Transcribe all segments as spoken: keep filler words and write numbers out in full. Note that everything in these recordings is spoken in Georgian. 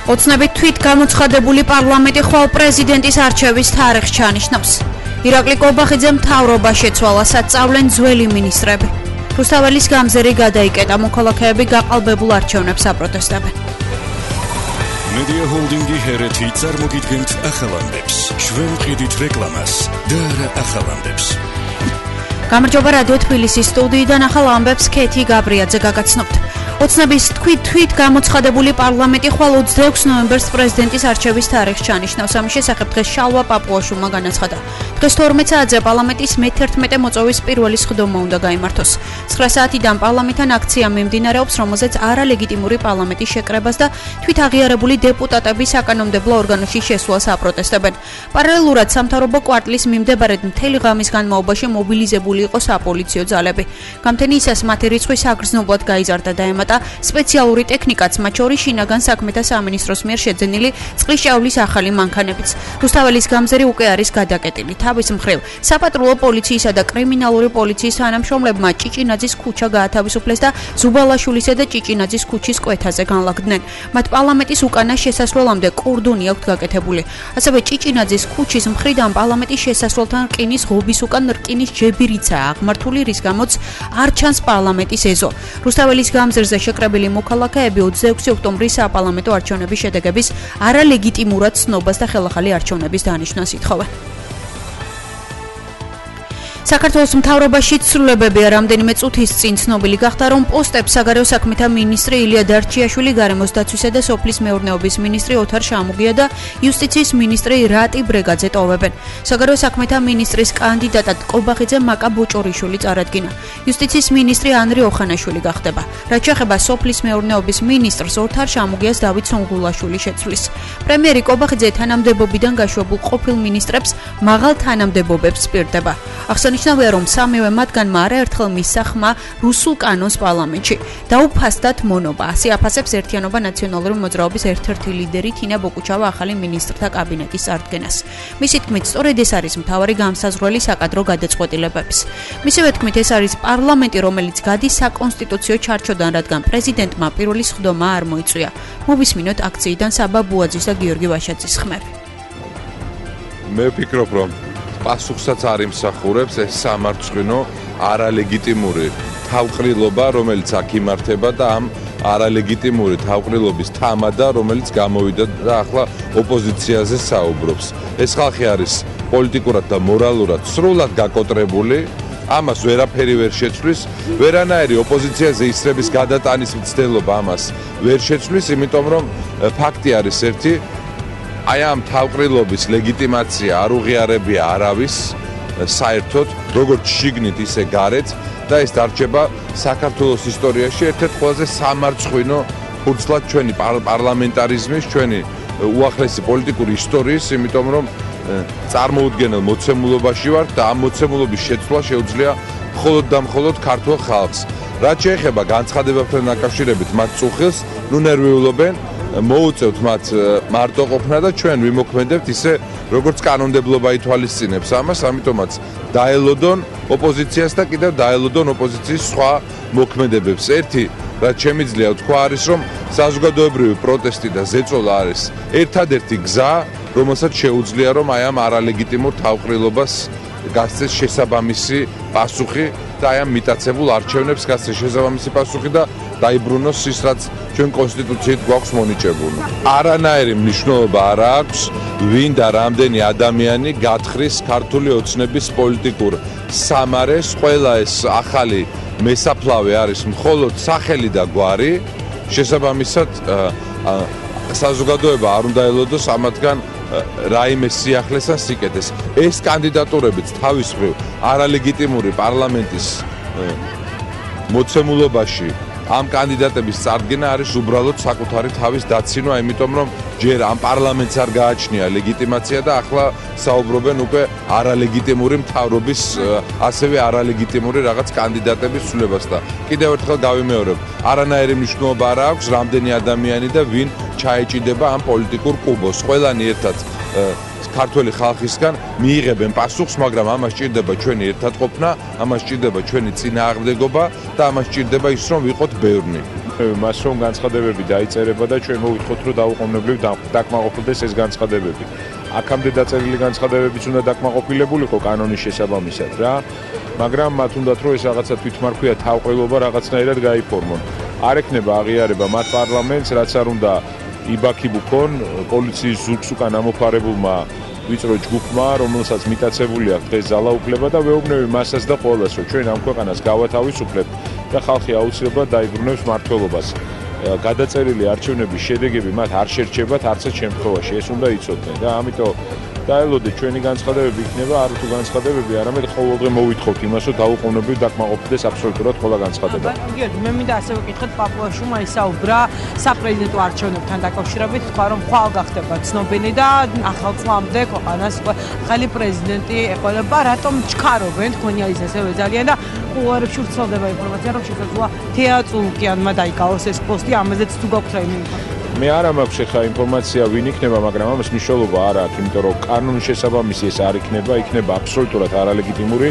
ოცნებით თვით გამოცხადებული პარლამენტი ხვალ პრეზიდენტის არჩევის თარიღს ჩანიშნავს. ირაკლი კობახიძემ მთავრობა შეცვალა, საწავლენ ძველი მინისტრები. რუსთაველის გამზერი გადაიკეტა, მოქალაქეები გაყალბებულ არჩევნებს აპროტესტებენ. Media Holdingi ჰერეთი წარმოგიდგენთ ახალამდებს. ჩვენ ვყიდით რეკლამას და არა ახალამდებს. გამარჯობა რადიო თბილისის სტუდიიდან ახალ ამბებს ქეთი გაბრიაძე გაგაცნობთ. ოცნების თვით თვით გამოცხადებული პარლამენტი ხვალ ოცდაექვსი ნოემბერს პრეზიდენტის არჩევის თარიღს ჩანიშნავს. ამის შესახებ დღეს შალვა პაპუაშვილმა განაცხადა. დღეს თორმეტ საათზე პარლამენტის მეთერთმეტე მოწვევის პირველი სხდომა უნდა გაიმართოს. ცხრა საათიდან პარლამენტთან აქცია მიმდინარეობს, რომელზეც არალეგიტიმური პარლამენტის შეკრებას და თვით აღიარებული დეპუტატების საკანონმდებლო ორგანოში შესვლას აპროტესტებენ. პარალელურად სამთავრობო კვარტლის მიმდებარედ მთელი ღამის განმავლობაში მობილიზებული იყო საპოლიციო ძალები. გამთენიისას მათი რიცხვი საგრძნობლად გაიზარდა და ემატა სპეციალური ტექნიკაც, მათ შორის შინაგან საქმეთა სამინისტროს მიერ შეძენილი წყლის ჭაულის ახალი მანქანებიც. რუსთაველის გამზერი უკვე არის გადაკეტილი. თავის მხრივ, საპატრულო პოლიციისა და კრიმინალური პოლიციის თანამშრომლებმა ჭიჭინაძის ქუჩა გაათავისუფლეს და ზუბალაშვილისა და ჭიჭინაძის ქუჩის კვეთაზე განლაგდნენ. მათ პარლამენტის უკანა შესასვლელამდე კორდონი აქვთ გაკეთებული. ასევე ჭიჭინაძის ქუჩის მხრიდან პარლამენტის შესასვლელთან რკინის ღობის უკან რკინის ჯებირიცაა აღმართული, რის გამოც არ ჩანს პარლამენტის ეზო. რუსთაველის გამზერზე შეკრებილი მოქალაქეები ოცდაექვსი ოქტომბრის საპარლამენტო არჩევნების შედეგების არალეგიტიმურად ცნობას და ხელახალი არჩევნების დანიშვნას ითხოვენ. საქართველოს მთავრობაში ცვლილებებია. რამდენიმე წუთის წინ ცნობილი გახდა, რომ პოსტებს საგარეო საქმეთა მინისტრი ილია დარჩიაშვილი, გარემოს დაცვისა და სოფლის მეურნეობის მინისტრი ოთარ შამუგია და იუსტიციის მინისტრი რატი ბრეგაძე ტოვებენ. საგარეო საქმეთა მინისტრის კანდიდატად კობახიძე მაკა ბოჭორიშვილი წარადგინა. იუსტიციის მინისტრი ანრი ოხანაშვილი გახდება. რაც შეეხება სოფლის მეურნეობის მინისტრს ოთარ შამუგიას დავით სონგულაშვილი შეცვლის. პრემიერი კობახიძე თანამდებობიდან გაშვებულ ყოფილ მინისტრებს მაღალ თანამდებობებს პირდება. აღსანიშნავია, რომ სამივე მათგანმა არაერთხელ მისცა ხმა რუსულ კანონს პარლამენტში. დაუფასდათ მონობა. ასე აფასებს ერთიანობა ნაციონალური მოძრაობის ერთ-ერთი ლიდერი თინა ბოკუჩავა ახალი მინისტრთა კაბინეტის წარდგენას. მისი თქმით, სწორედ ეს არის მთავარი გამსაზღვრელი საკადრო გადაწყვეტილებების. მისივე თქმით, ეს არის პარლამენტი, რომელიც გადის საკონსტიტუციო ჩარჩოდან, რადგან პრეზიდენტმა პირველი სხდომა არ მოიწვია. მოვისმინოთ აქციიდან საბა ბუაძის და გიორგი ვაშაძის ხმები. მე ვფიქრობ, რომ პასუხსაც არ იმსახურებს ეს სამარცხვინო არალეგიტიმური თავყრილობა, რომელიც აქ იმართება და ამ არალეგიტიმური თავყრილობის თამადა, რომელიც გამოვიდა და ახლა ოპოზიციაზე საუბრობს. ეს ხალხი არის პოლიტიკურად და მორალურად სრულად გაკოტრებული, ამას ვერაფერი ვერ შეცვლის, ვერანაირი ოპოზიციაზე ისრების გადატანის მცდელობა ამას ვერ შეცვლის, იმიტომ რომ ფაქტი არის ერთი, აი ამ თავყრილობის ლეგიტიმაცია არ უღიარებია არავის საერთოდ, როგორც შიგნით ისე გარეთ და ეს დარჩება საქართველოს ისტორიაში ერთ-ერთ ყველაზე სამარცხვინო ფურცლად ჩვენი პარლამენტარიზმის, ჩვენი უახლესი პოლიტიკური ისტორიის, იმიტომ რომ წარმოუდგენელ მოცემულობაში ვართ და ამ მოცემულობის შეცვლა შეუძლია მხოლოდ და მხოლოდ ქართულ ხალხს. რაც შეეხება განცხადებებთან დაკავშირებით მათ წუხილს, ნუ ნერვიულობენ, მოუწევთ მათ მარტო ყოფნა და ჩვენ ვიმოქმედებთ ისე, როგორც კანონმდებლობა ითვალისწინებს ამას, ამიტომაც დაელოდონ ოპოზიციას და კიდევ დაელოდონ ოპოზიციის სხვა მოქმედებებს. ერთი, რაც შემიძლია ვთქვა, არის, რომ საზოგადოებრივი პროტესტი და ზეწოლა არის ერთადერთი გზა, რომელსაც შეუძლია, რომ აი ამ არალეგიტიმურ თავყრილობას გასცეს შესაბამისი პასუხი და აი ამ მიტაცებულ არჩევნებს გასცეს შესაბამისი პასუხი და დაიბრუნოს ის, რაც ჩვენ კონსტიტუციით გვაქვს მონიჭებული. არანაირი მნიშვნელობა არ აქვს, ვინ და რამდენი ადამიანი გათხრის ქართული ოცნების პოლიტიკურ სამარეს. ყველა ეს ახალი მესაფლავე არის მხოლოდ სახელი და გვარი, შესაბამისად საზოგადოება არ უნდა ელოდოს ამათგან რაიმე სიახლეს ან სიკეთეს. ეს კანდიდატურებიც თავის მხრივ არალეგიტიმური პარლამენტის მოცემულობაში ამ კანდიდატების წარდგენა არის უბრალოდ საკუთარი თავის დაცინვა, იმიტომ რომ ჯერ ამ პარლამენტს არ გააჩნია ლეგიტიმაცია და ახლა საუბრობენ უკვე არალეგიტიმური მთავრობის, ასევე არალეგიტიმური რაღაც კანდიდატების ცვლილებას და კიდევ ერთხელ გავიმეორებ, არანაირი მნიშვნელობა არ აქვს, რამდენი ადამიანი და ვინ ჩაეჭიდება ამ პოლიტიკურ კუბოს. ყველანი ერთად ქართველი ხალხისგან მიიღებენ პასუხს, მაგრამ ამას სჭირდება ჩვენი ერთად ყოფნა, ამას სჭირდება ჩვენი წინააღმდეგობა და ამას სჭირდება ის, რომ ვიყოთ ბევრნი. მას რომ განცხადებები დაიწერება და ჩვენ მოვითხოთ რომ დაუყოვნებლივ დაკმაყოფილდეს ეს განცხადებები. აქამდე დაწერილი განცხადებებიც უნდა დაკმაყოფილებულიყო კანონის შესაბამისად რა, მაგრამ მათ უნდათ რომ ეს რაღაცა თვითმარქვია თავყრილობა რაღაცნაირად გაიფორმონ. არ ექნება აღიარება მათ პარლამენტს, რაც არ უნდა იბაქიბუქონ პოლიციის ზურგს უკან ამოფარებულმა ვიწრო ჯგუფმა, რომელსაც მიტაცებული აქვს დღეს ძალაუფლება და ვეუბნები მასაც და ყველას, რომ ჩვენ ამ ქვეყანას გავათავისუფლებთ და ხალხი აუცილებლად დაიბრუნებს მმართველობას. გადაწერილი არჩევნების შედეგები მათ არ შერჩებათ არცერთ შემთხვევაში, ეს უნდა იცოდნენ და ამიტომ დაელოდეთ ჩვენი განცხადებები იქნება არ თუ განცხადებები, არამედ ყოველდღე მოვითხოვთ იმას, რომ დაუყოვნებლივ დაკმაყოფილდეს აბსოლუტურად ყველა განცხადება. მე მინდა ასე ვკითხოთ, პაპუაშვილმა ისაუბრა საპრეზიდენტო არჩევნებთან დაკავშირებით, თქვა რომ ხვალ გახდება ცნობილი და ახალ წლამდე ქვეყანას ახალი პრეზიდენტი ეყოლება, რატომ ჩქარობენ, თქვენი არის ასევე ძალიან და უარებში ვრცელდება ინფორმაცია, რომ შესაძლოა თეატრულკიანმა დაიკავოს ეს პოსტი, ამაზეც თუ გაქვთ რაიმე ინფორმაცია? მე არ მაქვს ხა ინფორმაცია ვინ იქნება, მაგრამ ამას მნიშვნელობა არ აქვს, იმიტომ რომ კანონის შესაბამისი ეს არ იქნება, იქნება აბსოლუტურად არალეგიტიმური.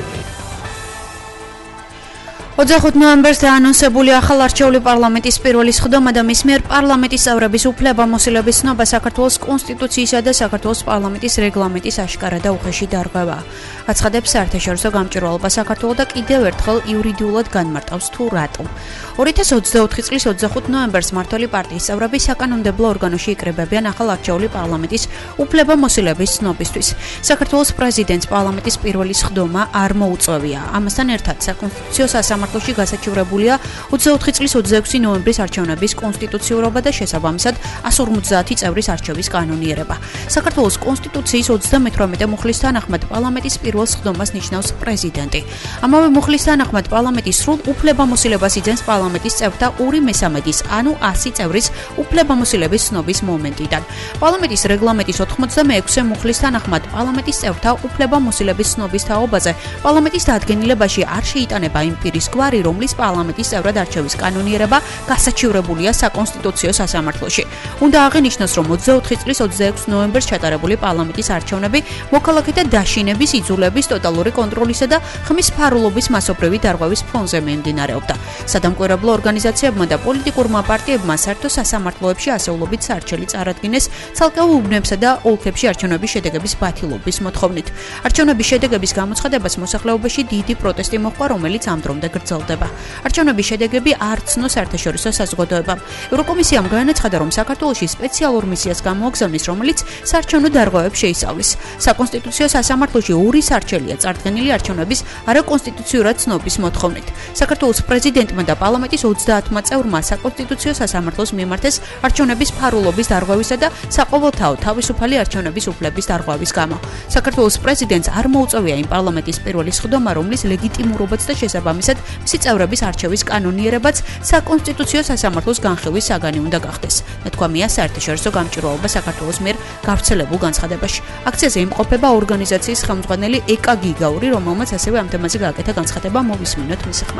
ოცდახუთი ნოემბერს დაანონსებული ახალ არჩეული პარლამენტის პირველი სხდომა და მის მიერ პარლამენტის წევრების უფლებამოსილების ცნობა საქართველოს კონსტიტუციისა და საქართველოს პარლამენტის რეგლამენტის აშკარა და უხეში დარღვევა. აცხადებს საერთაშორისო გამჭვირვალობა საქართველოს და კიდევ ერთხელ იურიდიულად განმარტავს თუ რატომ. ორი ათას ოცდაოთხი წლის ოცდახუთი ნოემბერს მმართველი პარტიის წევრები საკანონმდებლო ორგანოში იკრიბებიან ახალ არჩეული პარლამენტის უფლებამოსილების ცნობისთვის. საქართველოს პრეზიდენტს პარლამენტის პირველი სხდომა არ მოუწევია. ამასთან ერთად საკონსტიტუციო სასამართლოში გასაჩივრებულია ოცდაოთხი წლის ოცდაექვსი ნოემბრის არჩევნების კონსტიტუციურობა და შესაბამისად εκατს ორმოცდაათი წევრის არჩევის კანონიერება. საქართველოს კონსტიტუციის ოცდამეთვრამეტე მუხლის თანახმად პარლამენტის პირველ სხდომას ნიშნავს პრეზიდენტი. ამავე მუხლის თანახმად პარლამენტის სრულ უფლებამოსილებას იძენს პარლამენტის წევრთა ორი მესამედის, ანუ ასი წევრის უფლებამოსილების ცნობის მომენტიდან. პარლამენტის რეგლამენტის ოთხმოცდამეექვსე მუხლის თანახმად პარლამენტის წევრთა უფლებამოსილების ცნობის თაობაზე პარლამენტის დადგენილებაში არ შეიტანება იმ პირის გვარი, რომლის პარლამენტის წევრად არჩევის კანონიერება გასაჩივრებულია საკონსტიტუციო სასამართლოში. უნდა აღინიშნოს, რომ ოცდაოთხი წლის ოცდაექვსი ნოემბერს ჩატარებული პარლამენტის არჩევნები მოქალაქეთა დაშინების, იძულების, ტოტალური კონტროლისა და ხმის ფარულობის მასობრივი დარღვევის ფონზე მიმდინარეობდა. სადამკვირვებლო ორგანიზაციებმა და პოლიტიკურმა პარტიებმა საერთო სასამართლოებში ასეულობით სარჩელი წარადგინეს ცალკეულ უბნებსა და ოლქებში არჩევნების შედეგების ბათილობის მოთხოვნით. არჩევნების შედეგების გამოცხადებას მოსახლეობაში დიდი პროტესტი მოჰყვა, რომელიც ამ დრომდე გრძელდება. არჩევნების შედეგები არ ცნო საერთაშორისო საზოგადოებამ. ევროკომისიამ განაცხადა, რომ საქართველოში სპეციალურ მისიას გამოაგზავნის, რომელიც საარჩევნო დარღვევებს შეისწავლის. საკონსტიტუციო სასამართლოში ორი სარჩელია წარდგენილი არჩევნების არაკონსტიტუციურად ცნობის მოთხოვნით. საქართველოს პრეზიდენტმა და პარლამენტის ოცდაათმა წევრმა საკონსტიტუციო სასამართლოს მიმართეს არჩევნების ფარულობის დარღვევისა და საყოველთაო თავისუფალი არჩევნების უფლების დარღვევის გამო. საქართველოს პრეზიდენტს არ მოუწევია იმ პარლამენტის პირველი სხდომა, რომლის ლეგიტიმურობაც და შესაბამისად მისი წევრების არჩევის კანონიერებაც საკონსტიტუციო სასამართლოს განხილვის საგანი უნდა გახდეს. ნათქვამია საერთაშორისო გამჭვირვალობა საქართველოს მიერ გავრცელებულ განცხადებაში. აქციაზე იმყოფება ორგანიზაციის ხელმძღვანელი ეკა გიგაური, რომელმაც ასევე ამ თემაზე გააკეთა განცხადება, მოვისმინოთ მისი ხმა.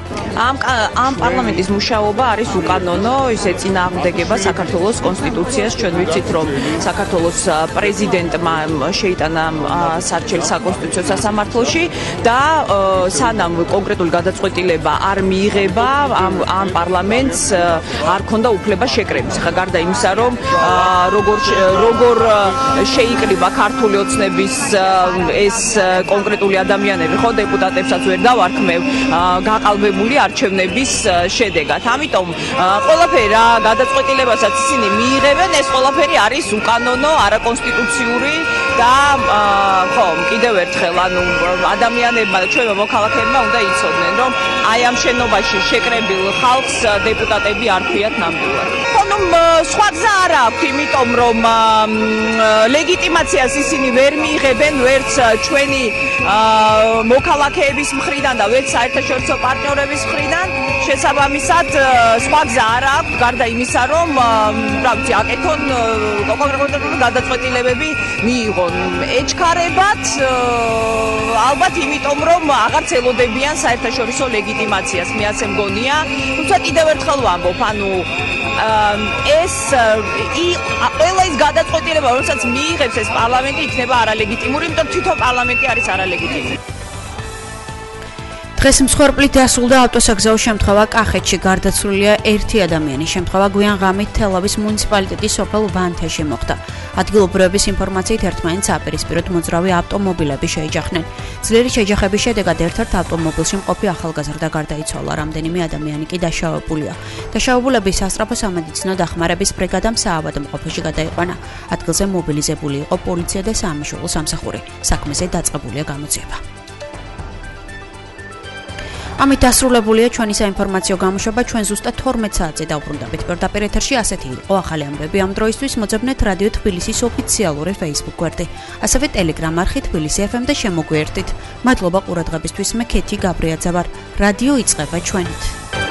ამ ამ პარლამენტის მუშაობა არის უკანონო, ისე წინააღმდეგება საქართველოს კონსტიტუციას. ჩვენ ვიცით, რომ საქართველოს პრეზიდენტმა შეიტანა სარჩელი საკონსტიტუციო სასამართლოში და სანამ კონკრეტული გადაწყვეტილება არ მიიღება, ამ ამ პარლამენტს არ ქონდა უფლება შეკრების. ხა გარდა იმისა, რომ როგორ როგორ შეიკრიბა ქართული ოცნების ეს კონკრეტული ადამიანები, ხო დეპუტატებსაც ვერ დავარქმევ, გაყალბებული არჩევნების შედეგად. ამიტომ ყველაფერი რა გადაწყვეტილებასაც ისინი მიიღებენ, ეს ყველაფერი არის უკანონო, არაკონსტიტუციური და ხო, კიდევ ერთხელ, ანუ ადამიანებმა და ჩვენმა მოქალაქეებმა უნდა იცოდნენ, რომ აი ამ შენობაში შეკრებილ ხალხს დეპუტატები არ ქვიათ ნამდვილად. ხო, ნუ სხვა გზა არ აქვს, იმიტომ რომ ლეგიტიმაციას ისინი ვერ მიიღებენ, ვერც ჩვენი მოქალაქეების მხრიდან და ვერც საერთაშორისო პარტნიორების მხრიდან. შესაბამისად, სხვა გზა არ აქვს, გარდა იმისა, რომ რა ვიცი, აკეთონ კონკრეტული გადაწყვეტილებები მიიღონ. ეჩქარებათ ალბათ იმიტომ, რომ აღარც ელოდებიან საერთაშორისო ლეგიტიმაციას, მე ასე მგონია. თუმცა კიდევ ერთხელ ვამბობ, ანუ ეს ყველა ის გადაწყვეტილება, რომელსაც მიიღებს ეს პარლამენტი, იქნება არალეგიტიმური, იმიტომ თვითონ პარლამენტი არის არალეგიტიმური. დღეს მსხვერპლით დასრულდა ავტოსაგზაო შემთხვევა კახეთში. გარდაცვლილია ერთი ადამიანი. შემთხვევა გვიან ღამით თელავის მუნიციპალიტეტის სოფელ ვანთეში მოხდა. ადგილობრივების ინფორმაციით ერთმანეთს აპირისპიროდ მოძრავი ავტომობილები შეიჯახნენ. ძლიერი შეჯახების შედეგად ერთ-ერთ ავტომობილში მყოფი ახალგაზრდა გარდაიცვალა. რამდენიმე ადამიანი კი დაშავებულია. დაშავებულები სასწრაფო სამედიცინო დახმარების ბრიგადამ საავადმყოფოში გადაიყვანა. ადგილზე მობილიზებული იყო პოლიცია და საამშულო სამსახური. საქმეზე დაწყებულია გამოძიება. ამით დასრულებულია ჩვენი საინფორმაციო გამოშვება. ჩვენ ზუსტად თორმეტ საათზე დავბრუნდებით. პირდაპირ ეთერში ასეთი იყო ახალი ამბები. ამ დროისთვის მოძებნეთ რადიო თბილისის ოფიციალური Facebook გვერდი, ასევე Telegram არხი თბილისი ეფ ემ და შემოგვიერთდით. მადლობა ყურადღებისთვის. მე ქეთი გაბრიაძე ვარ. რადიო იწყება ჩვენით.